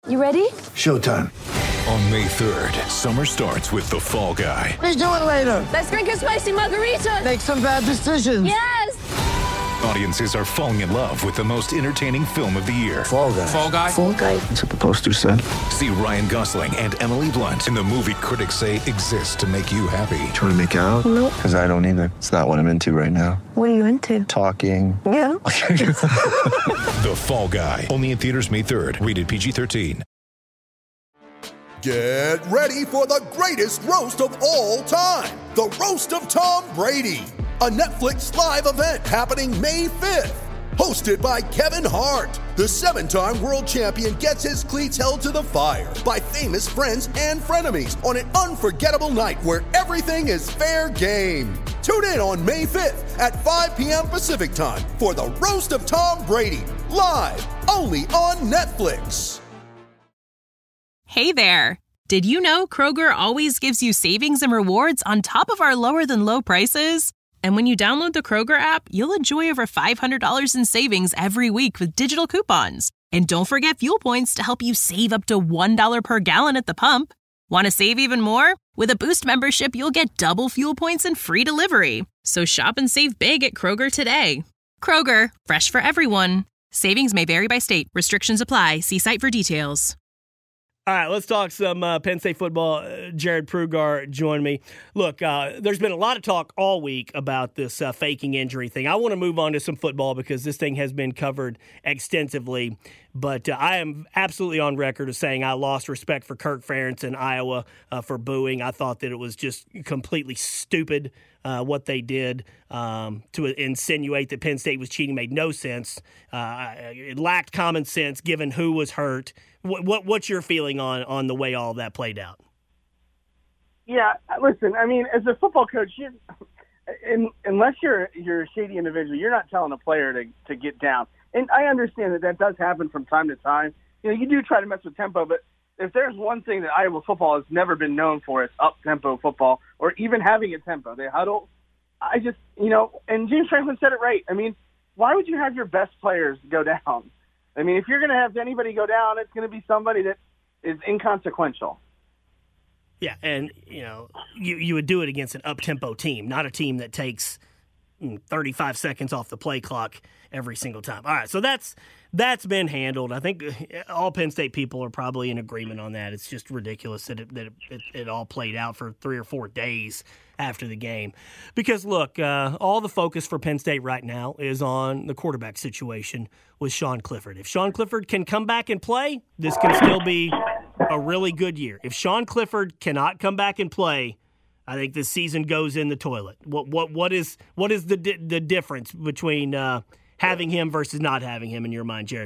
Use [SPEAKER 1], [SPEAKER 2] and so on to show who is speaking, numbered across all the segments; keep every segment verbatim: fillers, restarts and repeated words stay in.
[SPEAKER 1] You ready?
[SPEAKER 2] Showtime.
[SPEAKER 3] On May third, summer starts with The Fall Guy.
[SPEAKER 2] Let's do it later.
[SPEAKER 1] Let's drink a spicy margarita.
[SPEAKER 2] Make some bad decisions.
[SPEAKER 1] Yes!
[SPEAKER 3] Audiences are falling in love with the most entertaining film of the year.
[SPEAKER 2] Fall Guy.
[SPEAKER 3] Fall Guy?
[SPEAKER 1] Fall guy.
[SPEAKER 2] That's what the poster said.
[SPEAKER 3] See Ryan Gosling and Emily Blunt in the movie critics say exists to make you happy.
[SPEAKER 2] Trying to make it out?
[SPEAKER 1] Nope.
[SPEAKER 2] Because I don't either. It's not what I'm into right now.
[SPEAKER 1] What are you into?
[SPEAKER 2] Talking.
[SPEAKER 1] Yeah.
[SPEAKER 3] The Fall Guy. Only in theaters May third. Rated P G thirteen.
[SPEAKER 4] Get ready for the greatest roast of all time. The Roast of Tom Brady. A Netflix live event happening May fifth. Hosted by Kevin Hart. The seven-time world champion gets his cleats held to the fire by famous friends and frenemies on an unforgettable night where everything is fair game. Tune in on May fifth at five p.m. Pacific time for the Roast of Tom Brady. Live only on Netflix.
[SPEAKER 5] Hey there! Did you know Kroger always gives you savings and rewards on top of our lower-than-low prices? And when you download the Kroger app, you'll enjoy over five hundred dollars in savings every week with digital coupons. And don't forget fuel points to help you save up to one dollar per gallon at the pump. Want to save even more? With a Boost membership, you'll get double fuel points and free delivery. So shop and save big at Kroger today. Kroger, fresh for everyone. Savings may vary by state. Restrictions apply. See site for details.
[SPEAKER 6] All right, let's talk some uh, Penn State football. Uh, Jared Prugar joined me. Look, uh, there's been a lot of talk all week about this uh, faking injury thing. I want to move on to some football because this thing has been covered extensively. But uh, I am absolutely on record as saying I lost respect for Kirk Ferentz in Iowa uh, for booing. I thought that it was just completely stupid uh, what they did um, to insinuate that Penn State was cheating. Made no sense. Uh, it lacked common sense given who was hurt. What, what what's your feeling on, on the way all of that played out?
[SPEAKER 7] Yeah, listen. I mean, as a football coach, you, in, unless you're you're a shady individual, you're not telling a player to to get down. And I understand that that does happen from time to time. You know, you do try to mess with tempo, but if there's one thing that Iowa football has never been known for, it's up-tempo football or even having a tempo. They huddle. I just, you know, and James Franklin said it right. I mean, why would you have your best players go down? I mean, if you're going to have anybody go down, it's going to be somebody that is inconsequential.
[SPEAKER 6] Yeah, and, you know, you, you would do it against an up-tempo team, not a team that takes thirty-five seconds off the play clock every single time. All right, so that's that's been handled. I think all Penn State people are probably in agreement on that. It's just ridiculous that it, that it, it, it all played out for three or four days after the game. Because, look, uh, all the focus for Penn State right now is on the quarterback situation with Sean Clifford. If Sean Clifford can come back and play, this can still be a really good year. If Sean Clifford cannot come back and play, I think this season goes in the toilet. What what what is what is the di- the difference between uh, having him versus not having him in your mind, Jared?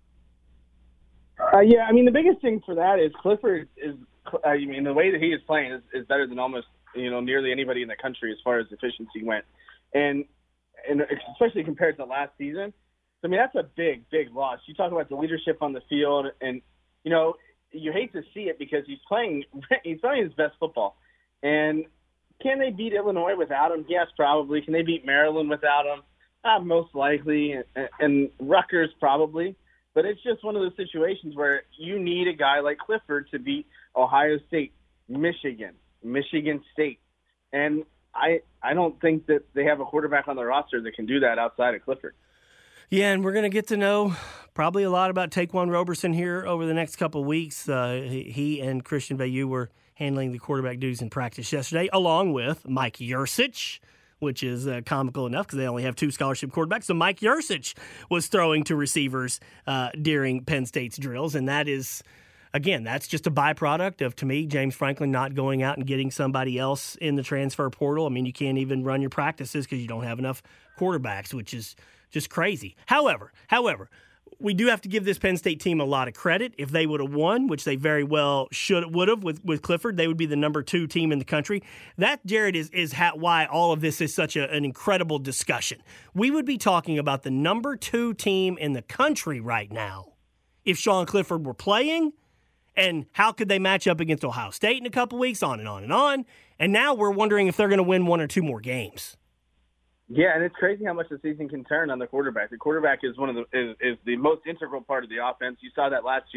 [SPEAKER 7] Uh, yeah, I mean the biggest thing for that is Clifford is. I mean the way that he is playing is, is better than almost you know nearly anybody in the country as far as efficiency went, and and especially compared to last season. I mean that's a big big loss. You talk about the leadership on the field, and you know you hate to see it because he's playing he's playing his best football. And can they beat Illinois without him? Yes, probably. Can they beat Maryland without him? Uh, most likely. And, and Rutgers, probably. But it's just one of those situations where you need a guy like Clifford to beat Ohio State, Michigan, Michigan State. And I I don't think that they have a quarterback on their roster that can do that outside of Clifford.
[SPEAKER 6] Yeah, and we're going to get to know probably a lot about Taquan Roberson here over the next couple of weeks. Uh, he, he and Christian Bayou were handling the quarterback duties in practice yesterday, along with Mike Yurcich, which is uh, comical enough because they only have two scholarship quarterbacks. So Mike Yurcich was throwing to receivers uh, during Penn State's drills, and that is, again, that's just a byproduct of, to me, James Franklin not going out and getting somebody else in the transfer portal. I mean, you can't even run your practices because you don't have enough quarterbacks, which is just crazy. However, however, we do have to give this Penn State team a lot of credit. If they would have won, which they very well should would have with, with Clifford, they would be the number two team in the country. That, Jared, is is how, why all of this is such a, an incredible discussion. We would be talking about the number two team in the country right now if Sean Clifford were playing, and how could they match up against Ohio State in a couple weeks, on and on and on. And now we're wondering if they're going to win one or two more games.
[SPEAKER 7] Yeah, and it's crazy how much the season can turn on the quarterback. The quarterback is one of the is, is the most integral part of the offense. You saw that last year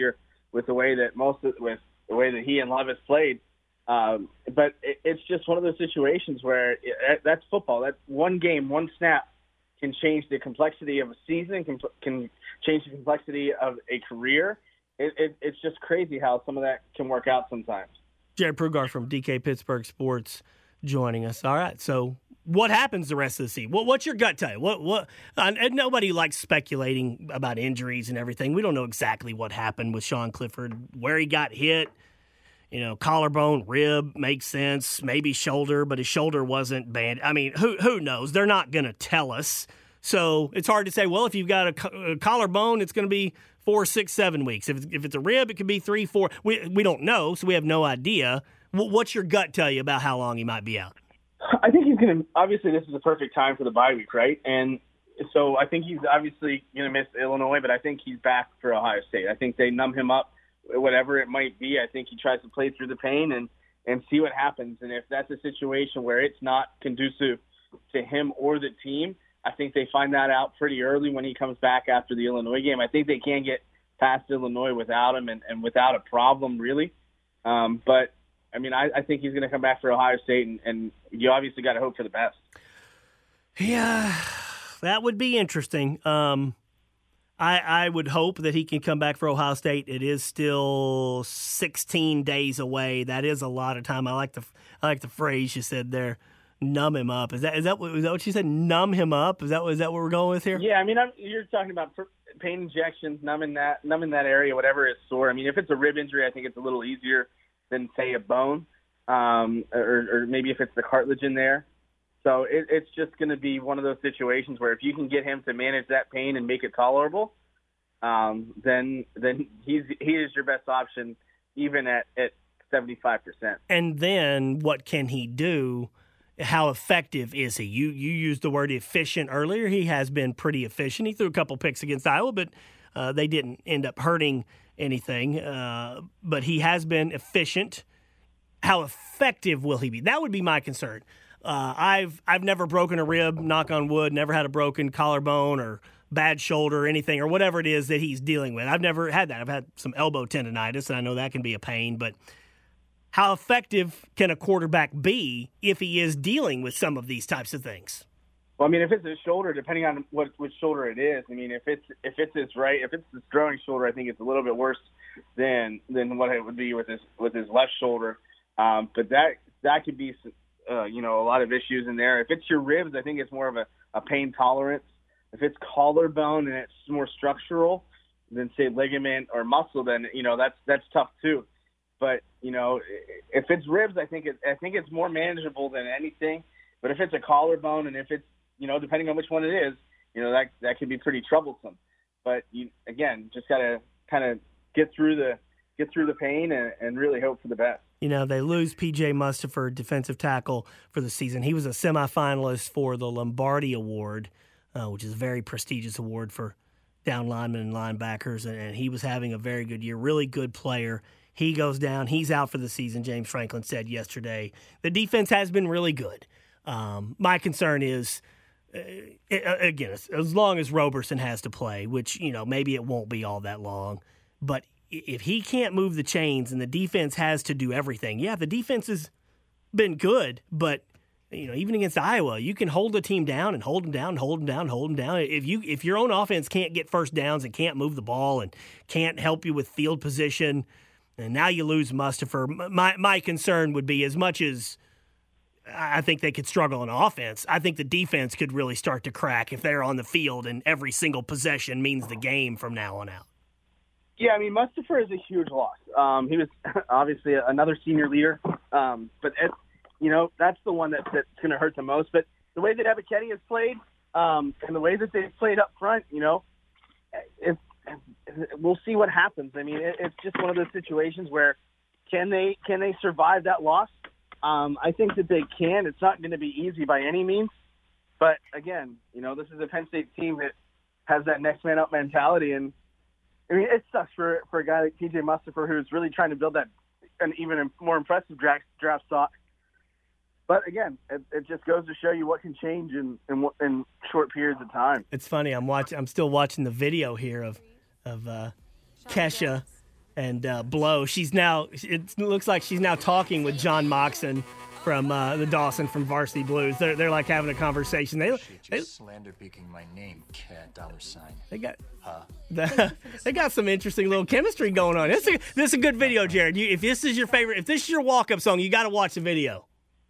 [SPEAKER 7] with the way that most of, with the way that he and Levis played. Um, but it, it's just one of those situations where it, that's football. That one game, one snap can change the complexity of a season, can, can change the complexity of a career. It, it, it's just crazy how some of that can work out sometimes.
[SPEAKER 6] Jared Prugar from D K Pittsburgh Sports joining us. All right, so what happens the rest of the season? What, what's your gut tell you? What what? Uh, and nobody likes speculating about injuries and everything. We don't know exactly what happened with Sean Clifford, where he got hit. You know, collarbone, rib makes sense. Maybe shoulder, but his shoulder wasn't banned. I mean, who who knows? They're not going to tell us. So it's hard to say, well, if you've got a, co- a collarbone, it's going to be four, six, seven weeks. If it's, if it's a rib, it could be three, four. We we don't know, so we have no idea. W- what's your gut tell you about how long he might be out?
[SPEAKER 7] I think he's going to – obviously this is the perfect time for the bye week, right? And so I think he's obviously going to miss Illinois, but I think he's back for Ohio State. I think they numb him up, whatever it might be. I think he tries to play through the pain and, and see what happens. And if that's a situation where it's not conducive to him or the team, I think they find that out pretty early when he comes back after the Illinois game. I think they can get past Illinois without him and, and without a problem, really. Um, but, I mean, I, I think he's going to come back for Ohio State, and, and you obviously got to hope for the best.
[SPEAKER 6] Yeah, that would be interesting. Um, I, I would hope that he can come back for Ohio State. It is still sixteen days away. That is a lot of time. I like the I like the phrase you said there. Numb him up. Is that is that what, is that what you said? Numb him up. Is that is that what we're going with here?
[SPEAKER 7] Yeah, I mean, I'm, you're talking about pain injections, numbing that, numbing that area, whatever is sore. I mean, if it's a rib injury, I think it's a little easier than say a bone, um, or, or maybe if it's the cartilage in there. So it, it's just going to be one of those situations where if you can get him to manage that pain and make it tolerable, um, then then he's he is your best option, even at at seventy-five percent.
[SPEAKER 6] And then what can he do? How effective is he? You you used the word efficient earlier. He has been pretty efficient. He threw a couple picks against Iowa, but uh, they didn't end up hurting anything. Uh, but he has been efficient. How effective will he be? That would be my concern. Uh, I've I've never broken a rib, knock on wood, never had a broken collarbone or bad shoulder or anything or whatever it is that he's dealing with. I've never had that. I've had some elbow tendonitis, and I know that can be a pain, but how effective can a quarterback be if he is dealing with some of these types of things?
[SPEAKER 7] Well, I mean, if it's his shoulder, depending on what which shoulder it is, I mean, if it's if it's his right, if it's his throwing shoulder, I think it's a little bit worse than than what it would be with his with his left shoulder. Um, but that that could be, uh, you know, a lot of issues in there. If it's your ribs, I think it's more of a, a pain tolerance. If it's collarbone and it's more structural than say ligament or muscle, then you know that's that's tough too. But you know, if it's ribs, I think it, I think it's more manageable than anything. But if it's a collarbone and if it's, you know, depending on which one it is, you know, that that could be pretty troublesome. But you, again, just gotta kind of get through the get through the pain and, and really hope for the best.
[SPEAKER 6] You know, they lose P J Mustipher, defensive tackle, for the season. He was a semifinalist for the Lombardi Award, uh, which is a very prestigious award for down linemen and linebackers, and, and he was having a very good year, really good player. He goes down. He's out for the season, James Franklin said yesterday. The defense has been really good. Um, my concern is, uh, again, as long as Roberson has to play, which, you know, maybe it won't be all that long, but if he can't move the chains and the defense has to do everything, yeah, the defense has been good, but, you know, even against Iowa, you can hold the team down and hold them down and hold them down and hold them down. If you if your own offense can't get first downs and can't move the ball and can't help you with field position, and now you lose Mustipher. My my concern would be, as much as I think they could struggle on offense, I think the defense could really start to crack if they're on the field and every single possession means the game from now on out.
[SPEAKER 7] Yeah, I mean, Mustipher is a huge loss. Um, he was obviously another senior leader, um, but it, you know that's the one that, that's going to hurt the most. But the way that Ebiketie has played um, and the way that they've played up front, you know, it's we'll see what happens. I mean, it, it's just one of those situations where can they can they survive that loss? Um, I think that they can. It's not going to be easy by any means. But, again, you know, this is a Penn State team that has that next man up mentality. And, I mean, it sucks for, for a guy like P J Mustipher who's really trying to build that an even more impressive draft, draft stock. But, again, it, it just goes to show you what can change in, in, in short periods of time.
[SPEAKER 6] It's funny. I'm watching. I'm still watching the video here of – of uh, Kesha and uh, Blow. She's now, it looks like she's now talking with John Moxon from uh, the Dawson from Varsity Blues. They're they're like having a conversation. They they
[SPEAKER 8] slander picking my name, cat dollar sign.
[SPEAKER 6] They got huh. the, they got some interesting little chemistry going on. This is this is a good video, Jared. You, if this is your favorite, if this is your walk up song, you got to watch the video.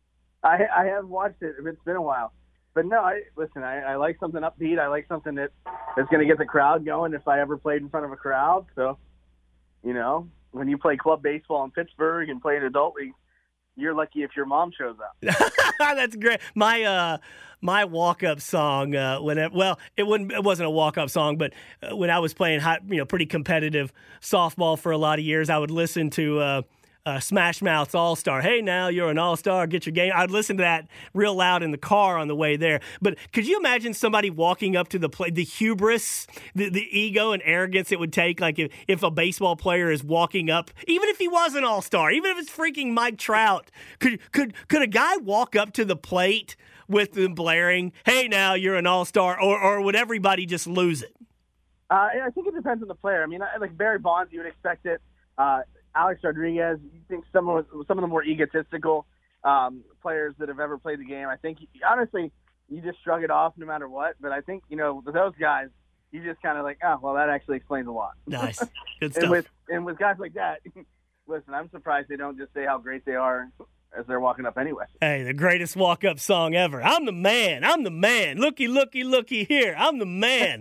[SPEAKER 7] I I have watched it. It's been a while, but no. I listen. I, I like something upbeat. I like something that that's going to get the crowd going. If I ever played in front of a crowd, so you know, when you play club baseball in Pittsburgh and play in adult league, you're lucky if your mom shows up.
[SPEAKER 6] That's great. My uh, my walk up song uh, when it, well, it wouldn't it wasn't a walk up song, but uh, when I was playing high, you know, pretty competitive softball for a lot of years, I would listen to uh, uh, Smash Mouth's All Star. Hey, now you're an All Star. Get your game. I'd listen to that real loud in the car on the way there. But could you imagine somebody walking up to the play, the hubris, the, the ego and arrogance it would take, like if, if a baseball player is walking up, even if he was an All Star, even if it's freaking Mike Trout, could could could a guy walk up to the plate with them blaring, "Hey, now you're an All Star," or or would everybody just lose it?
[SPEAKER 7] Uh, I think it depends on the player. I mean, like Barry Bonds, you would expect it. Uh, Alex Rodriguez, you think some of some of the more egotistical um, players that have ever played the game. I think honestly, you just shrug it off no matter what. But I think you know with those guys, you just kind of like, oh, well, that actually explains a lot.
[SPEAKER 6] Nice, good stuff.
[SPEAKER 7] and with and with guys like that, listen, I'm surprised they don't just say how great they are as they're walking up anyway.
[SPEAKER 6] Hey, the greatest walk-up song ever. I'm the man. I'm the man. Looky, looky, looky here. I'm the man.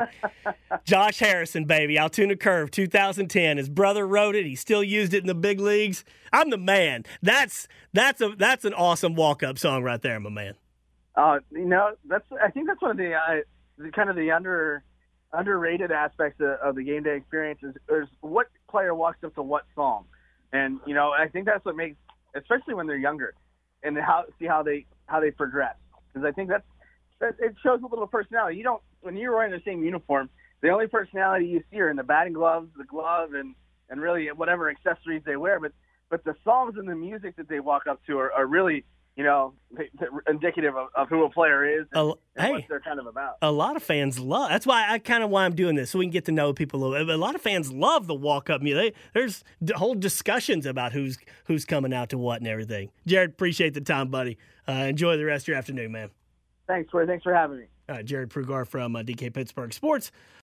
[SPEAKER 6] Josh Harrison, baby. Altoona Curve, two thousand ten. His brother wrote it. He still used it in the big leagues. I'm the man. That's that's a that's an awesome walk-up song right there, my man.
[SPEAKER 7] Uh, you know, that's I think that's one of the, uh, the kind of the under underrated aspects of, of the game day experience is, is what player walks up to what song, and you know, I think that's what makes, especially when they're younger, and how see how they how they progress. Because I think that's that, it shows a little personality. You don't when you're wearing the same uniform, the only personality you see are in the batting gloves, the glove, and and really whatever accessories they wear. But but the songs and the music that they walk up to are, are really, you know, indicative of, of who a player is and,
[SPEAKER 6] uh,
[SPEAKER 7] and
[SPEAKER 6] hey,
[SPEAKER 7] what they're kind of about.
[SPEAKER 6] A lot of fans love. That's why I kind of why I'm doing this, so we can get to know people a little bit. A lot of fans love the walk up music. There's whole discussions about who's who's coming out to what and everything. Jared, appreciate the time, buddy. Uh, enjoy the rest of your afternoon, man.
[SPEAKER 7] Thanks, Corey. Thanks for having me.
[SPEAKER 6] Uh, Jared Prugar from uh, D K Pittsburgh Sports.